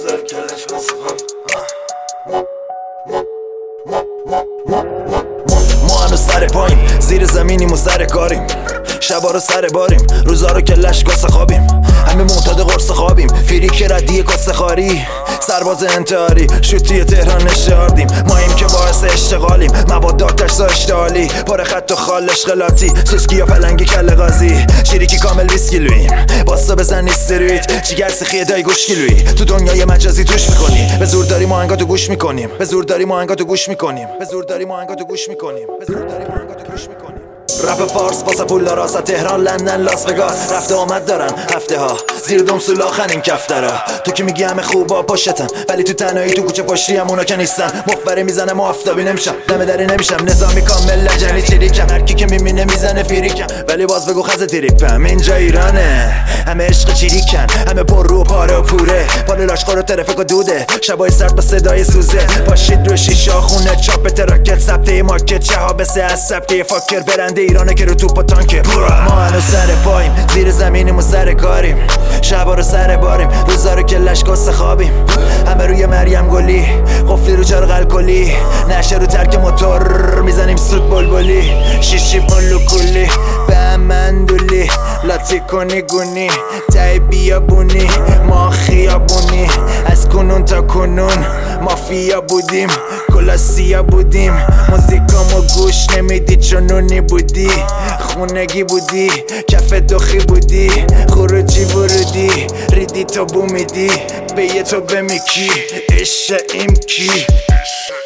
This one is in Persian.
روزا کلش کسخم ما هنو سر پاییم، زیر زمینیم و سر کاریم، شبا رو سر باریم، روزا رو کلش کاسه خوابیم، همه معتاد قرص خوابیم، فریک ردی کاسه خاری، سرباز انتحاری، شوتی تهران نشاردیم، ماییم که باعث اشتغالیم، مواد آتش سا اشتعالی، پاره خط و خال اشغالاتی، سوسکی یا پلنگی کله غازی، شیریکی کامل 20 کیلوییم، باستا بزن استریت، جیگر سیخی دای گوش کیلویی، تو دنیای مجازی توش میکنی، به زور داریم آهنگاتو گوش میکنیم، به زور داریم آهنگاتو گوش میکنیم، به زور داریم آهنگاتو گوش میکنیم، به زور داریم آهنگاتو گوش میکنیم. رپ فارس واسه پول داراست، تهران لندن لاس وگاس، رفته آمد دارن هفته ها، زیر دم سولاخن این کفترا، تو که میگی همه خوبا پشتن، ولی تو تنهایی تو کوچه پشتی هم اونا که نیستن، مخبره میزنم و آفتابی نمیشم، دم دری نمیشم، نظامی کامل لجنی چریکم، هر کی که میبینه میزنه فریکم، ولی باز بگو خز تریپم، اینجا ایرانه، همه عشق چریکن، همه پر رو پاره و پوره، پال لاشخور و ترفک و دوده، شبای سرد با صدای سوزه، پاشید رو شیشا خونه چاپ تراکت، ثبته مارکت شهاب سه از ثبته فاکر، برنده ایرانه که رو توپ و تانکه، ما هنو سر پاییم، زیر زمینیم و سر کاریم، شبا رو سر باریم، روزا رو کلش کاسه خوابیم، همه روی مریم گلی، قفلی رو چرغ الکلی، نشه رو ترک موتور، میزنیم سود بلبلی، شیشی ملو کلی، به هم مندولی، لاتی کنی گونی، تای بیابونی، ما خیابونی، از کنون تا کنون مافیا بودیم، کلاسیا بودیم، موزیکامو گوش نمیدی چون نونی بودی، خونگی بودی، کف دخی بودی، خروجی ورودی، ریدی تو بومیدی، به یه تو بمیکی، عشق ایم کی.